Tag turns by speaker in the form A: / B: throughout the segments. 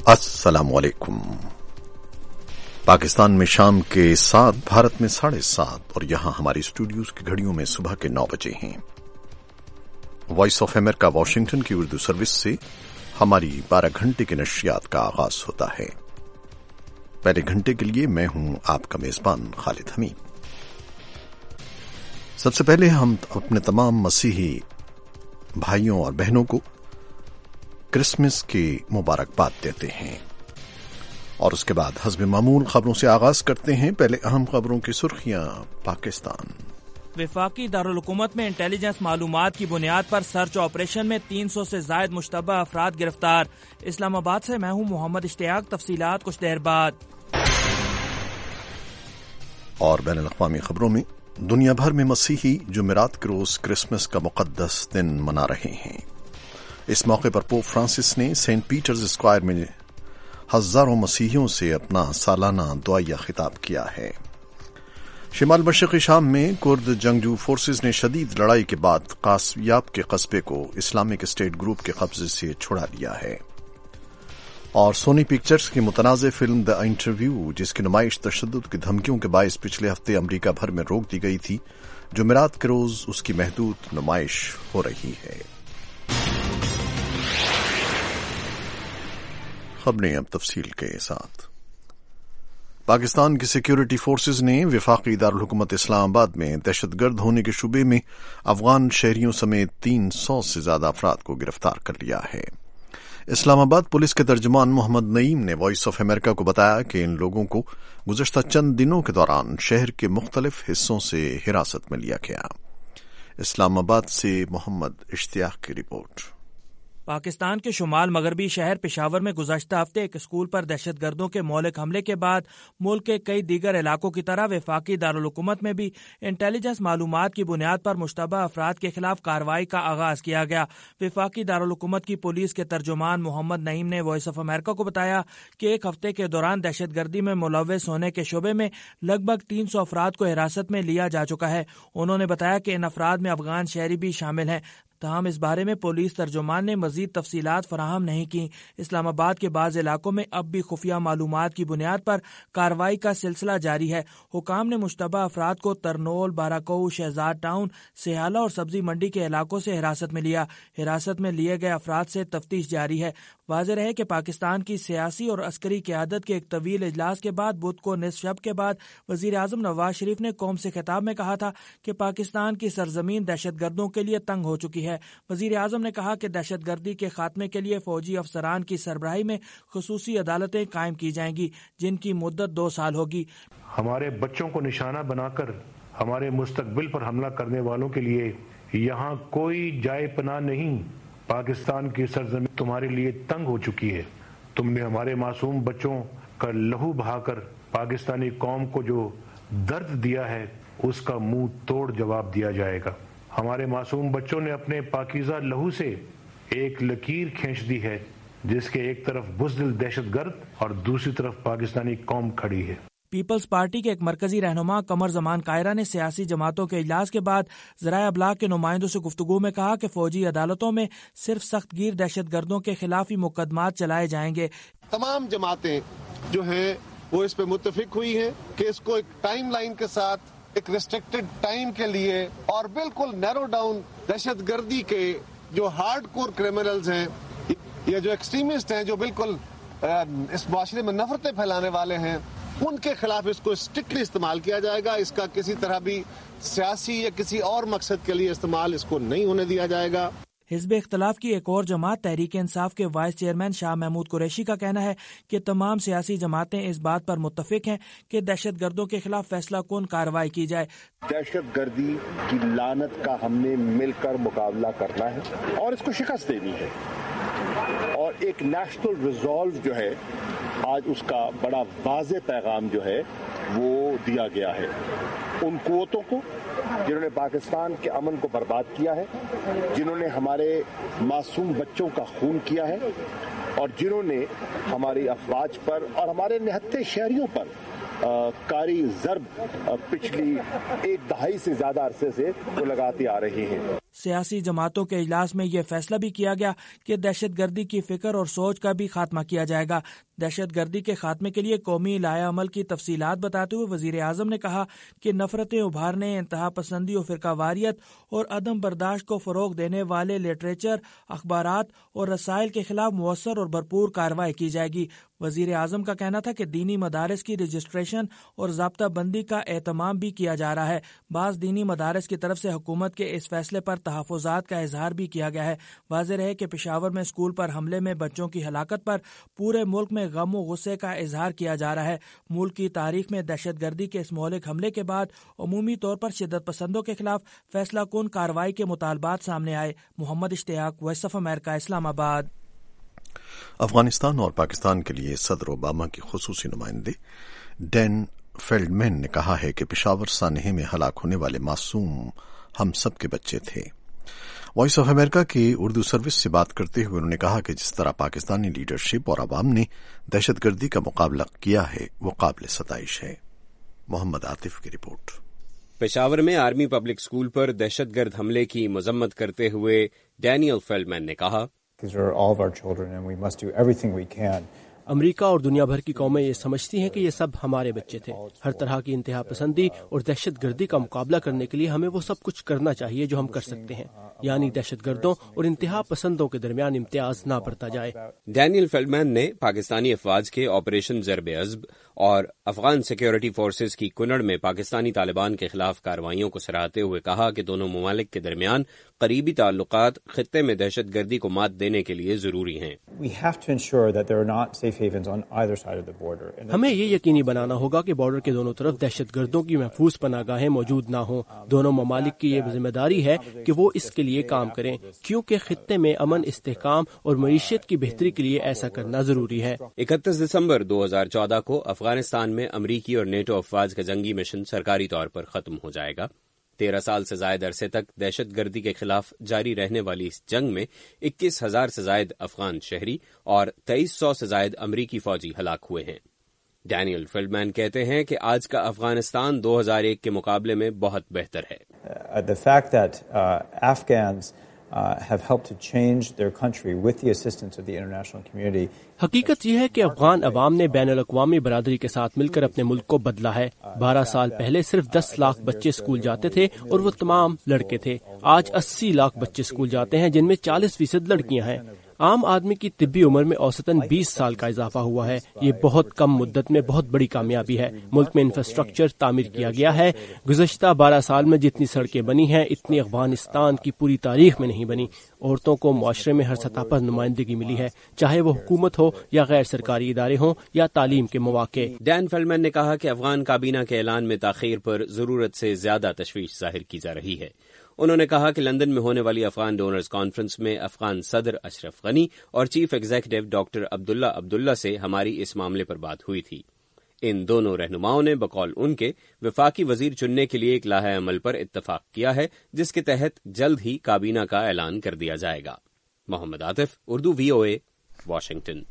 A: अस्सलाम वालेकुम। पाकिस्तान में शाम के 7, भारत में 7:30 और यहां हमारी स्टूडियोज की घड़ियों में सुबह के 9 बजे हैं। वॉइस ऑफ अमेरिका वाशिंगटन की उर्दू सर्विस से हमारी 12 घंटे के नशियात का आगाज होता है। पहले घंटे के लिए मैं हूं आपका मेजबान खालिद हमीद। सबसे पहले हम अपने तमाम मसीही भाइयों और बहनों को क्रिसमस की मुबारकबाद देते हैं और उसके बाद हस्ब मामूल खबरों से आगाज करते हैं। पहले अहम खबरों की सुर्खियां। पाकिस्तान
B: वफाकी दारुल हुकूमत में इंटेलिजेंस मालूमात की बुनियाद पर सर्च ऑपरेशन में 300 से जायद मुश्तबा अफराद गिरफ्तार। इस्लामाबाद से मैं हूं मोहम्मद इश्तियाक। तफसीलात कुछ देर बाद।
A: और बैनुल अक़वामी खबरों में दुनिया भर में मसीही जुमेरात के रोज क्रिसमस का मुक़द्दस दिन मना रहे हैं। इस मौके पर पोप फ्रांसिस ने सेंट पीटर्स स्क्वायर में हजारों मसीहियों से अपना सालाना दुआया खिताब किया है। शिमाल मशरक़ी शाम में कुर्द जंगजू फोर्सेस ने शदीद लड़ाई के बाद कासयाब के कस्बे को इस्लामिक स्टेट ग्रुप के कब्जे से छुड़ा लिया है। और सोनी पिक्चर्स की मुतनाज़ फिल्म द इंटरव्यू, जिसकी नुमाइश तशद्दुद की धमकियों के बायस पिछले हफ्ते अमरीका भर में रोक दी गई थी, जुमेरात के रोज उसकी महदूद नुमाइश हो रही है। खबरें अब तफसील के साथ। पाकिस्तान की सिक्योरिटी फोर्सेज ने वफाकी दारुल हुकूमत इस्लामाबाद में दहशतगर्द होने के शुबे में अफगान शहरियों समेत 300 से ज्यादा अफराद को गिरफ्तार कर लिया है। इस्लामाबाद पुलिस के तर्जुमान मोहम्मद नईम ने वॉइस ऑफ अमेरिका को बताया कि इन लोगों को गुज़श्ता चंद दिनों के दौरान शहर के मुख्तलिफ हिस्सों से हिरासत में लिया गया। इस्लामाबाद से मोहम्मद इश्तियाक की रिपोर्ट।
B: पाकिस्तान के शुमाल मगरबी शहर पेशावर में गुज़श्ता हफ्ते एक स्कूल पर दहशतगर्दों के मौलिक हमले के बाद मुल्क के कई दीगर इलाकों की तरह वफाकी दारुल हुकूमत में भी इंटेलिजेंस मालूमात की बुनियाद पर मुश्तबा अफराद के खिलाफ कार्रवाई का आगाज किया गया। वफाकी दारुल हुकूमत की पुलिस के तर्जुमान मोहम्मद नईम ने वॉइस ऑफ अमेरिका को बताया कि एक हफ्ते के दौरान दहशतगर्दी में मुलव्वस होने के शोबे में लगभग 300 अफराद को हिरासत में लिया जा चुका है। उन्होंने बताया कि इन अफराद में अफगान शहरी भी शामिल हैं। ताहम इस बारे में पुलिस तर्जुमान ने मजीद तफसीलात फराहम नहीं की। इस्लामाबाद के बाज़ इलाकों में अब भी खुफिया मालूमात की बुनियाद पर कार्रवाई का सिलसिला जारी है। हुकाम ने मुश्तबा अफराद को तरनोल, बाराकऊ, शहजाद टाउन, सिहाला और सब्जी मंडी के इलाकों से हिरासत में लिया। हिरासत में लिए गए अफराद से तफ्तीश जारी है। वाज़ेह रहे कि पाकिस्तान की सियासी और अस्करी क़यादत के एक तवील इजलास के बाद बुध को निसफ शब के बाद वज़ीर आज़म नवाज शरीफ ने कौम से खिताब में कहा था कि पाकिस्तान की सरजमीन दहशतगर्दों के लिए तंग हो चुकी है। वज़ीर आज़म ने कहा कि दहशतगर्दी के खात्मे के लिए फौजी अफसरान की सरबराही में खुसूसी अदालतें कायम की जाएंगी, जिनकी मुद्दत 2 साल होगी।
C: हमारे बच्चों को निशाना बनाकर हमारे मुस्तकबिल पर हमला करने वालों के लिए यहाँ कोई जाए पनाह नहीं। पाकिस्तान की सरजमीन तुम्हारे लिए तंग हो चुकी है। तुमने हमारे मासूम बच्चों का लहू बहाकर पाकिस्तानी कौम को जो दर्द दिया है, उसका मुंह तोड़ जवाब दिया जाएगा। हमारे मासूम बच्चों ने अपने पाकीज़ा लहू से एक लकीर खींच दी है, जिसके एक तरफ बुज़दिल दहशतगर्द और दूसरी तरफ पाकिस्तानी कौम खड़ी है।
B: पीपल्स पार्टी के एक मरकजी रहनुमा कमर जमान कायरा ने सियासी जमातों के इजलास के बाद ज़राए अबलाग के नुमाइंदों से गुफ्तगू में कहा कि फौजी अदालतों में सिर्फ सख्तगीर दहशतगर्दों के खिलाफ ही मुकदमात चलाए जाएंगे।
D: तमाम जमातें जो हैं वो इस पे मुत्तफिक हुई हैं कि इसको एक टाइम लाइन के साथ, एक रिस्ट्रिक्टेड टाइम के लिए और बिल्कुल नैरो डाउन दहशतगर्दी के जो हार्डकोर क्रिमिनल्स हैं या जो एक्सट्रीमिस्ट हैं, जो बिल्कुल इस माशरे में नफरतें फैलाने वाले हैं, उनके खिलाफ इसको स्ट्रिक्टली इस्तेमाल किया जाएगा। इसका किसी तरह भी सियासी या किसी और मकसद के लिए इस्तेमाल इसको नहीं होने दिया जाएगा।
B: हिज़्ब इख्तिलाफ की एक और जमात तहरीक इंसाफ के वाइस चेयरमैन शाह महमूद कुरैशी का कहना है कि तमाम सियासी जमातें इस बात पर मुत्तफिक हैं कि दहशतगर्दों के खिलाफ फैसला कौन कार्रवाई की जाए।
E: दहशतगर्दी की लानत का हमने मिलकर मुकाबला करना है और इसको शिकस्त देनी है, और एक नेशनल रिजॉल्व जो है आज उसका बड़ा वाज़ेह पैगाम जो है वो दिया गया है उन कुव्वतों को जिन्होंने पाकिस्तान के अमन को बर्बाद किया है, जिन्होंने हमारे मासूम बच्चों का खून किया है और जिन्होंने हमारी अफवाज पर और हमारे निहत्थे शहरियों पर کاری ضرب پچھلی ایک دہائی سے زیادہ عرصے سے وہ لگاتے آ رہے ہیں۔
B: سیاسی جماعتوں کے اجلاس میں یہ فیصلہ بھی کیا گیا کہ دہشت گردی کی فکر اور سوچ کا بھی خاتمہ کیا جائے گا۔ دہشت گردی کے خاتمے کے لیے قومی لائحہ عمل کی تفصیلات بتاتے ہوئے وزیر اعظم نے کہا کہ نفرتیں ابھارنے، انتہا پسندی و فرقہ واریت اور عدم برداشت کو فروغ دینے والے لٹریچر، اخبارات اور رسائل کے خلاف مؤثر اور بھرپور کارروائی کی جائے گی۔ وزیر اعظم کا کہنا تھا کہ دینی مدارس کی رجسٹریشن اور ضابطہ بندی کا اہتمام بھی کیا جا رہا ہے۔ بعض دینی مدارس کی طرف سے حکومت کے اس فیصلے پر تحفظات کا اظہار بھی کیا گیا ہے۔ واضح رہے کہ پشاور میں اسکول پر حملے میں بچوں کی ہلاکت پر پورے ملک میں غم و غصے کا اظہار کیا جا رہا ہے۔ ملک کی تاریخ میں دہشت گردی کے اس مہلک حملے کے بعد عمومی طور پر شدت پسندوں کے خلاف فیصلہ کن کارروائی کے مطالبات سامنے آئے۔ محمد اشتیاق، وائس آف امریکہ، اسلام آباد۔
A: افغانستان اور پاکستان کے لیے صدر اوباما کی خصوصی نمائندے ڈین فیلڈمین نے کہا ہے کہ پشاور سانحے میں ہلاک ہونے والے معصوم ہم سب کے بچے تھے۔ وائس آف امریکہ کی اردو سروس سے بات کرتے ہوئے انہوں نے کہا کہ جس طرح پاکستانی لیڈرشپ اور عوام نے دہشت گردی کا مقابلہ کیا ہے وہ قابل ستائش ہے۔ محمد عاطف کی رپورٹ۔
F: پشاور میں آرمی پبلک اسکول پر دہشت گرد حملے کی مذمت کرتے ہوئے ڈینیل فیلڈمین نے کہا،
G: امریکہ اور دنیا بھر کی قومیں یہ سمجھتی ہیں کہ یہ سب ہمارے بچے تھے۔ ہر طرح کی انتہا پسندی اور دہشت گردی کا مقابلہ کرنے کے لیے ہمیں وہ سب کچھ کرنا چاہیے جو ہم کر سکتے ہیں، یعنی دہشت گردوں اور انتہا پسندوں کے درمیان امتیاز نہ برتا جائے۔
F: ڈینیل فیلڈمین نے پاکستانی افواج کے آپریشن ضرب عزب اور افغان سیکیورٹی فورسز کی کنڑ میں پاکستانی طالبان کے خلاف کارروائیوں کو سراہتے ہوئے کہا کہ دونوں ممالک کے درمیان قریبی تعلقات خطے میں دہشت گردی کو مات دینے کے لیے ضروری ہیں۔
G: ہمیں یہ یقینی بنانا ہوگا کہ بارڈر کے دونوں طرف دہشت گردوں کی محفوظ پناہ گاہیں موجود نہ ہوں۔ دونوں ممالک کی یہ ذمہ داری ہے کہ وہ اس کے لیے کام کریں، کیونکہ خطے میں امن، استحکام اور معیشت کی بہتری کے لیے ایسا کرنا ضروری ہے۔
F: 31 دسمبر 2014 کو افغانستان میں امریکی اور نیٹو افواج کا جنگی مشن سرکاری طور پر ختم ہو جائے گا۔ 13 سال سے زائد عرصے تک دہشت گردی کے خلاف جاری رہنے والی اس جنگ میں 21,000 سے زائد افغان شہری اور 2300 سے زائد امریکی فوجی ہلاک ہوئے ہیں۔ ڈینیل فیلڈمین کہتے ہیں کہ آج کا افغانستان 2001 کے مقابلے میں بہت بہتر ہے۔
H: The fact that Afghans have helped to change their country with the assistance of the international community.
G: حقیقت یہ ہے کہ افغان عوام نے بین الاقوامی برادری کے ساتھ مل کر اپنے ملک کو بدلا ہے۔ 12 سال پہلے صرف 10 لاکھ بچے اسکول جاتے تھے اور وہ تمام لڑکے تھے۔ آج 80 لاکھ بچے اسکول جاتے ہیں، جن میں 40% لڑکیاں ہیں۔ عام آدمی کی طبی عمر میں اوسطاً 20 سال کا اضافہ ہوا ہے۔ یہ بہت کم مدت میں بہت بڑی کامیابی ہے۔ ملک میں انفراسٹرکچر تعمیر کیا گیا ہے۔ گزشتہ 12 سال میں جتنی سڑکیں بنی ہیں اتنی افغانستان کی پوری تاریخ میں نہیں بنی۔ عورتوں کو معاشرے میں ہر سطح پر نمائندگی ملی ہے، چاہے وہ حکومت ہو یا غیر سرکاری ادارے ہوں یا تعلیم کے مواقع۔
F: ڈین فیلڈمین نے کہا کہ افغان کابینہ کے اعلان میں تاخیر پر ضرورت سے زیادہ تشویش ظاہر کی جا رہی ہے۔ انہوں نے کہا کہ لندن میں ہونے والی افغان ڈونرز کانفرنس میں افغان صدر اشرف غنی اور چیف ایگزیکٹو ڈاکٹر عبداللہ سے ہماری اس معاملے پر بات ہوئی تھی۔ ان دونوں رہنماؤں نے بقول ان کے وفاقی وزیر چننے کے لیے ایک لائحہ عمل پر اتفاق کیا ہے، جس کے تحت جلد ہی کابینہ کا اعلان کر دیا جائے گا۔ Muhammad Atif, Urdu VOA، Washington.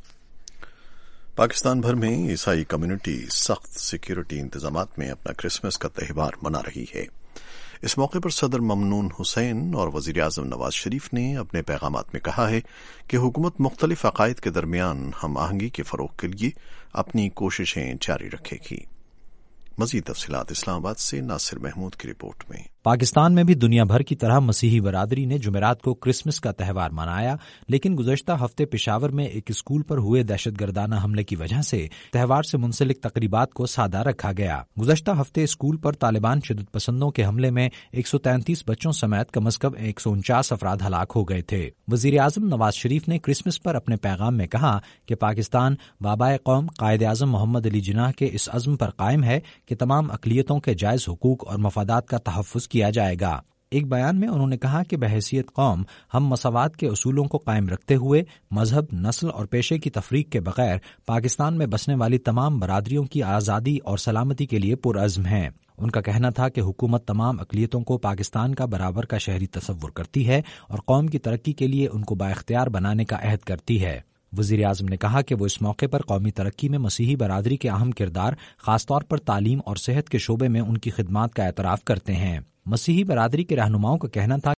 A: پاکستان بھر میں عیسائی کمیونٹی سخت سیکیورٹی انتظامات میں اپنا کرسمس کا تہوار منا رہی ہے۔ اس موقع پر صدر ممنون حسین اور وزیر اعظم نواز شریف نے اپنے پیغامات میں کہا ہے کہ حکومت مختلف عقائد کے درمیان ہم آہنگی کے فروغ کے لیے اپنی کوششیں جاری رکھے گی۔ مزید تفصیلات اسلام آباد سے ناصر محمود کی رپورٹ میں۔
I: پاکستان میں بھی دنیا بھر کی طرح مسیحی برادری نے جمعرات کو کرسمس کا تہوار منایا، لیکن گزشتہ ہفتے پشاور میں ایک اسکول پر ہوئے دہشت گردانہ حملے کی وجہ سے تہوار سے منسلک تقریبات کو سادہ رکھا گیا۔ گزشتہ ہفتے اسکول پر طالبان شدت پسندوں کے حملے میں 133 بچوں سمیت کم از کم 149 افراد ہلاک ہو گئے تھے۔ وزیر اعظم نواز شریف نے کرسمس پر اپنے پیغام میں کہا کہ پاکستان بابائے قوم قائد اعظم محمد علی جناح کے اس عزم پر قائم ہے کہ تمام اقلیتوں کے جائز حقوق اور مفادات کا تحفظ کیا جائے گا۔ ایک بیان میں انہوں نے کہا کہ بحیثیت قوم ہم مساوات کے اصولوں کو قائم رکھتے ہوئے مذہب، نسل اور پیشے کی تفریق کے بغیر پاکستان میں بسنے والی تمام برادریوں کی آزادی اور سلامتی کے لیے پرعزم ہیں۔ ان کا کہنا تھا کہ حکومت تمام اقلیتوں کو پاکستان کا برابر کا شہری تصور کرتی ہے اور قوم کی ترقی کے لیے ان کو بااختیار بنانے کا عہد کرتی ہے۔ वज़ीर आज़म ने कहा कि वो इस मौके पर कौमी तरक्की में मसीही बरादरी के अहम किरदार, खासतौर पर तालीम और सेहत के शोबे में उनकी खिदमात का एतराफ़ करते हैं। मसीही बरादरी के रहनुमाओं का कहना था